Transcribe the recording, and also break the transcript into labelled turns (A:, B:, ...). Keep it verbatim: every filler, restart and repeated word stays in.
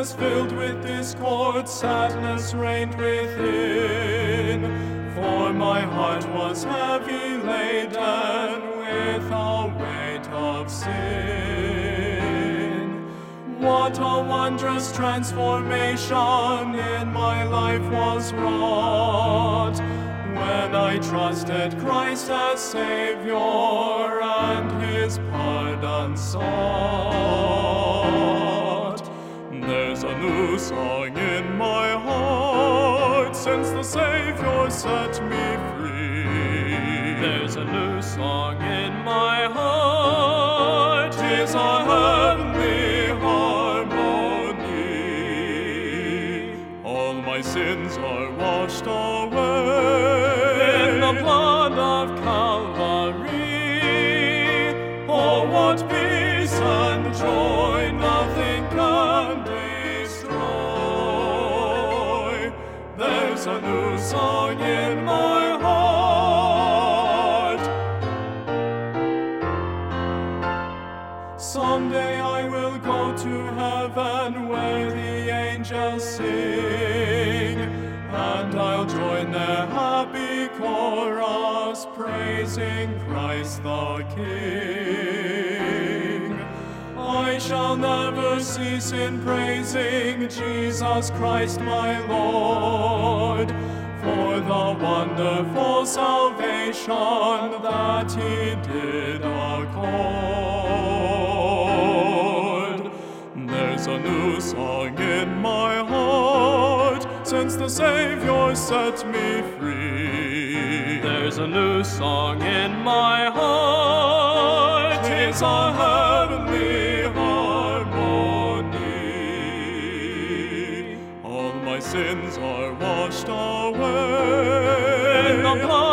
A: was filled with discord, sadness reigned within. For my heart was heavy laden with a weight of sin. What a wondrous transformation in my life was wrought when I trusted Christ as Savior and His pardon sought. There's a new song in my heart since the Savior set me free. There's a new song in my heart, 'tis a heavenly harmony. All my sins are washed away in the blood of Calvary. Oh, what peace and joy nothing can destroy. There's a new song in my heart. Someday I will go to heaven where the angels sing, and I'll join their happy chorus praising Christ the King. I shall never cease in praising Jesus Christ my Lord for the wonderful salvation that He did accord. There's a new song in my heart since the Savior set me free. There's a new song in my heart, 'tis a heavenly harmony. All my sins are washed away in the blood